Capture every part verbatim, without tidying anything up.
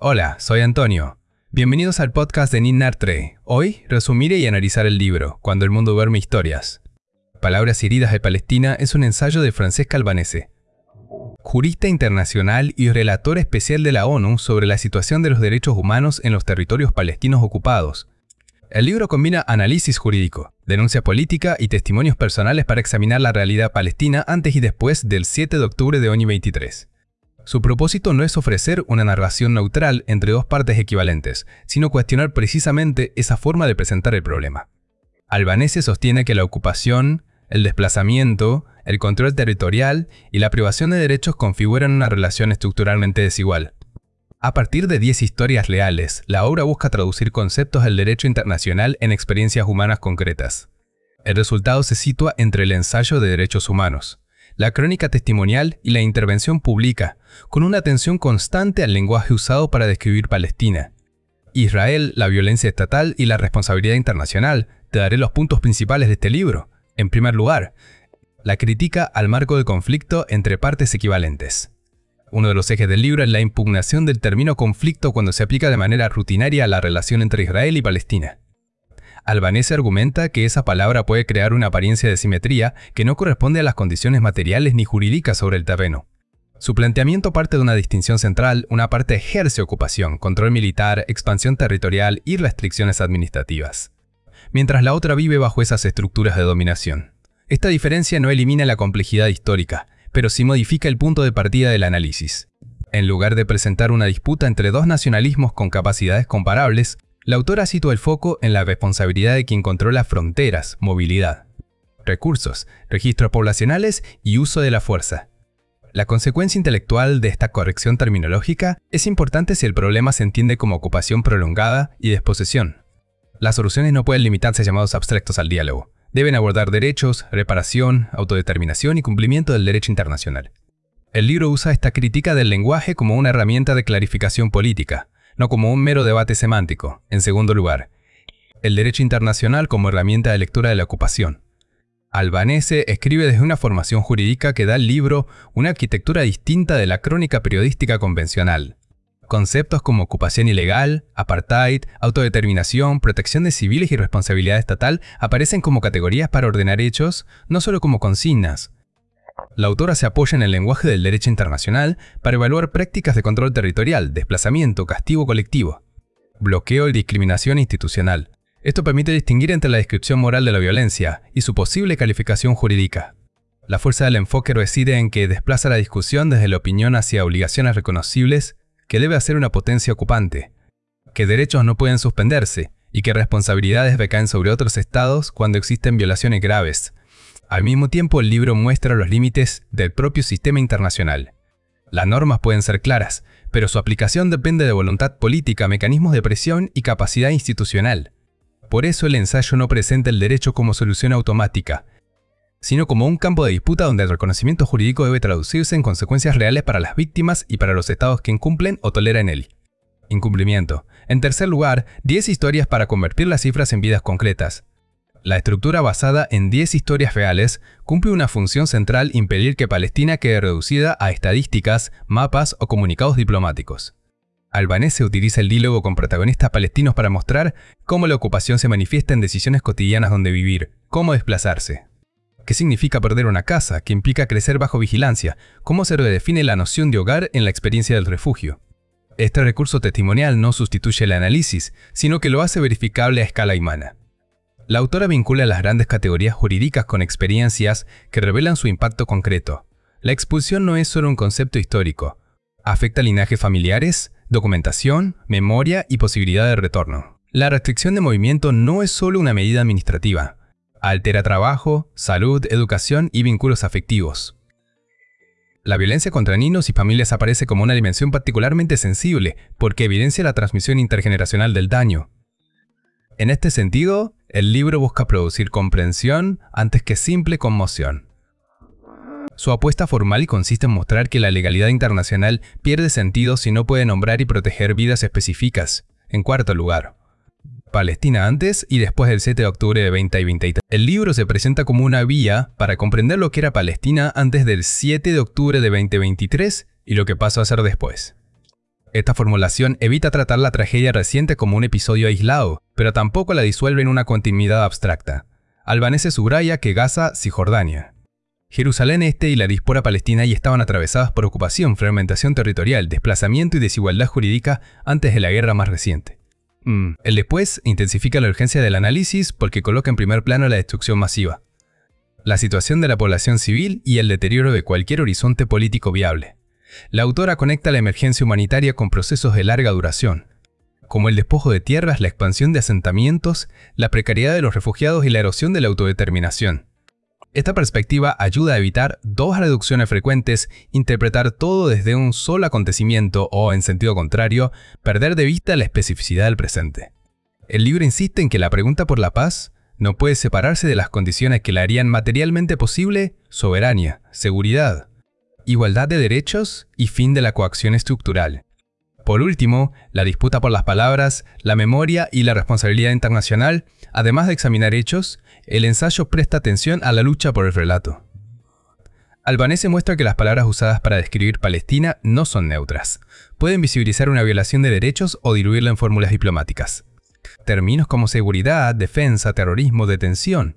Hola, soy Antonio. Bienvenidos al podcast de Ninartre. Hoy resumiré y analizar el libro Cuando el mundo duerme historias. Palabras heridas de Palestina es un ensayo de Francesca Albanese, jurista internacional y relator especial de la ONU sobre la situación de los derechos humanos en los territorios palestinos ocupados. El libro combina análisis jurídico, denuncia política y testimonios personales para examinar la realidad palestina antes y después del siete de octubre de dos mil veintitrés. Su propósito no es ofrecer una narración neutral entre dos partes equivalentes, sino cuestionar precisamente esa forma de presentar el problema. Albanese sostiene que la ocupación, el desplazamiento, el control territorial y la privación de derechos configuran una relación estructuralmente desigual. A partir de diez historias reales, la obra busca traducir conceptos del derecho internacional en experiencias humanas concretas. El resultado se sitúa entre el ensayo de derechos humanos, la crónica testimonial y la intervención pública, con una atención constante al lenguaje usado para describir Palestina. Israel, la violencia estatal y la responsabilidad internacional. Te daré los puntos principales de este libro. En primer lugar, la crítica al marco de conflicto entre partes equivalentes. Uno de los ejes del libro es la impugnación del término conflicto cuando se aplica de manera rutinaria a la relación entre Israel y Palestina. Albanese argumenta que esa palabra puede crear una apariencia de simetría que no corresponde a las condiciones materiales ni jurídicas sobre el terreno. Su planteamiento parte de una distinción central: una parte ejerce ocupación, control militar, expansión territorial y restricciones administrativas, mientras la otra vive bajo esas estructuras de dominación. Esta diferencia no elimina la complejidad histórica, pero sí modifica el punto de partida del análisis. En lugar de presentar una disputa entre dos nacionalismos con capacidades comparables, la autora sitúa el foco en la responsabilidad de quien controla fronteras, movilidad, recursos, registros poblacionales y uso de la fuerza. La consecuencia intelectual de esta corrección terminológica es importante si el problema se entiende como ocupación prolongada y desposesión. Las soluciones no pueden limitarse a llamados abstractos al diálogo. Deben abordar derechos, reparación, autodeterminación y cumplimiento del derecho internacional. El libro usa esta crítica del lenguaje como una herramienta de clarificación política, no como un mero debate semántico. En segundo lugar, el derecho internacional como herramienta de lectura de la ocupación. Albanese escribe desde una formación jurídica que da al libro una arquitectura distinta de la crónica periodística convencional. Conceptos como ocupación ilegal, apartheid, autodeterminación, protección de civiles y responsabilidad estatal aparecen como categorías para ordenar hechos, no solo como consignas. La autora se apoya en el lenguaje del derecho internacional para evaluar prácticas de control territorial, desplazamiento, castigo colectivo, bloqueo y discriminación institucional. Esto permite distinguir entre la descripción moral de la violencia y su posible calificación jurídica. La fuerza del enfoque reside en que desplaza la discusión desde la opinión hacia obligaciones reconocibles que debe hacer una potencia ocupante, que derechos no pueden suspenderse y que responsabilidades recaen sobre otros estados cuando existen violaciones graves. Al mismo tiempo, el libro muestra los límites del propio sistema internacional. Las normas pueden ser claras, pero su aplicación depende de voluntad política, mecanismos de presión y capacidad institucional. Por eso el ensayo no presenta el derecho como solución automática, sino como un campo de disputa donde el reconocimiento jurídico debe traducirse en consecuencias reales para las víctimas y para los estados que incumplen o toleran él. Incumplimiento. En tercer lugar, diez historias para convertir las cifras en vidas concretas. La estructura basada en diez historias reales cumple una función central: impedir que Palestina quede reducida a estadísticas, mapas o comunicados diplomáticos. Albanese utiliza el diálogo con protagonistas palestinos para mostrar cómo la ocupación se manifiesta en decisiones cotidianas donde vivir, cómo desplazarse. ¿Qué significa perder una casa? ¿Qué implica crecer bajo vigilancia? ¿Cómo se redefine la noción de hogar en la experiencia del refugio? Este recurso testimonial no sustituye el análisis, sino que lo hace verificable a escala humana. La autora vincula las grandes categorías jurídicas con experiencias que revelan su impacto concreto. La expulsión no es solo un concepto histórico. Afecta linajes familiares, documentación, memoria y posibilidad de retorno. La restricción de movimiento no es solo una medida administrativa. Altera trabajo, salud, educación y vínculos afectivos. La violencia contra niños y familias aparece como una dimensión particularmente sensible porque evidencia la transmisión intergeneracional del daño. En este sentido, el libro busca producir comprensión antes que simple conmoción. Su apuesta formal consiste en mostrar que la legalidad internacional pierde sentido si no puede nombrar y proteger vidas específicas. En cuarto lugar, Palestina antes y después del siete de octubre de dos mil veintitrés. El libro se presenta como una vía para comprender lo que era Palestina antes del siete de octubre de dos mil veintitrés y lo que pasó a ser después. Esta formulación evita tratar la tragedia reciente como un episodio aislado, pero tampoco la disuelve en una continuidad abstracta. Albanese subraya que Gaza, Cisjordania, Jerusalén Este y la diáspora palestina ya estaban atravesadas por ocupación, fragmentación territorial, desplazamiento y desigualdad jurídica antes de la guerra más reciente. Mm. El después intensifica la urgencia del análisis porque coloca en primer plano la destrucción masiva, la situación de la población civil y el deterioro de cualquier horizonte político viable. La autora conecta la emergencia humanitaria con procesos de larga duración, como el despojo de tierras, la expansión de asentamientos, la precariedad de los refugiados y la erosión de la autodeterminación. Esta perspectiva ayuda a evitar dos reducciones frecuentes, interpretar todo desde un solo acontecimiento o, en sentido contrario, perder de vista la especificidad del presente. El libro insiste en que la pregunta por la paz no puede separarse de las condiciones que la harían materialmente posible: soberanía, seguridad, igualdad de derechos y fin de la coacción estructural. Por último, la disputa por las palabras, la memoria y la responsabilidad internacional. Además de examinar hechos, el ensayo presta atención a la lucha por el relato. Albanese muestra que las palabras usadas para describir Palestina no son neutras. Pueden visibilizar una violación de derechos o diluirla en fórmulas diplomáticas. Términos como seguridad, defensa, terrorismo, detención,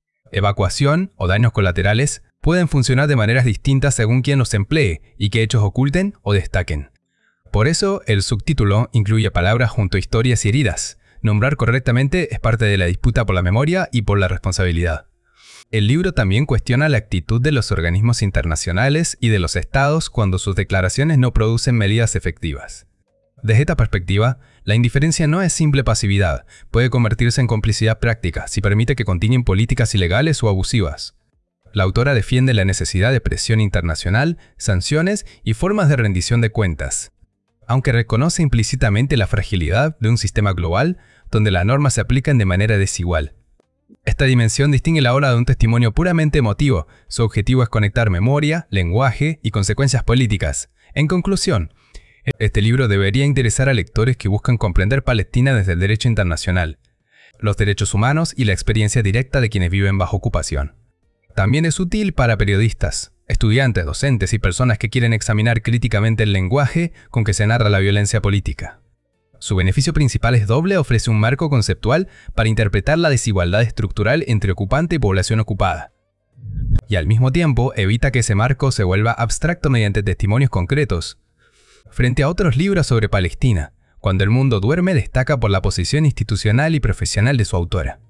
evacuación o daños colaterales pueden funcionar de maneras distintas según quien los emplee y qué hechos oculten o destaquen. Por eso, el subtítulo incluye palabras junto a historias y heridas. Nombrar correctamente es parte de la disputa por la memoria y por la responsabilidad. El libro también cuestiona la actitud de los organismos internacionales y de los estados cuando sus declaraciones no producen medidas efectivas. Desde esta perspectiva, la indiferencia no es simple pasividad, puede convertirse en complicidad práctica si permite que continúen políticas ilegales o abusivas. La autora defiende la necesidad de presión internacional, sanciones y formas de rendición de cuentas, aunque reconoce implícitamente la fragilidad de un sistema global donde las normas se aplican de manera desigual. Esta dimensión distingue la obra de un testimonio puramente emotivo. Su objetivo es conectar memoria, lenguaje y consecuencias políticas. En conclusión, este libro debería interesar a lectores que buscan comprender Palestina desde el derecho internacional, los derechos humanos y la experiencia directa de quienes viven bajo ocupación. También es útil para periodistas, estudiantes, docentes y personas que quieren examinar críticamente el lenguaje con que se narra la violencia política. Su beneficio principal es doble: ofrece un marco conceptual para interpretar la desigualdad estructural entre ocupante y población ocupada. Y al mismo tiempo evita que ese marco se vuelva abstracto mediante testimonios concretos. Frente a otros libros sobre Palestina, Cuando el mundo duerme destaca por la posición institucional y profesional de su autora.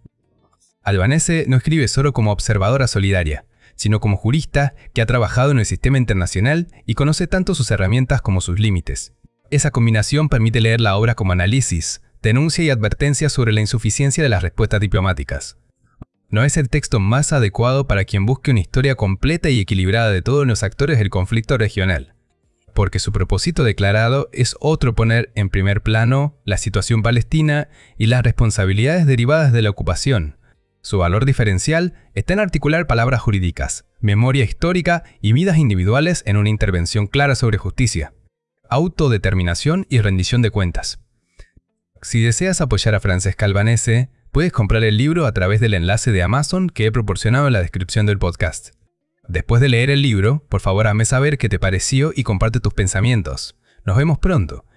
Albanese no escribe solo como observadora solidaria, sino como jurista que ha trabajado en el sistema internacional y conoce tanto sus herramientas como sus límites. Esa combinación permite leer la obra como análisis, denuncia y advertencia sobre la insuficiencia de las respuestas diplomáticas. No es el texto más adecuado para quien busque una historia completa y equilibrada de todos los actores del conflicto regional, porque su propósito declarado es otro: poner en primer plano la situación palestina y las responsabilidades derivadas de la ocupación. Su valor diferencial está en articular palabras jurídicas, memoria histórica y vidas individuales en una intervención clara sobre justicia, autodeterminación y rendición de cuentas. Si deseas apoyar a Francesca Albanese, puedes comprar el libro a través del enlace de Amazon que he proporcionado en la descripción del podcast. Después de leer el libro, por favor hazme saber qué te pareció y comparte tus pensamientos. Nos vemos pronto.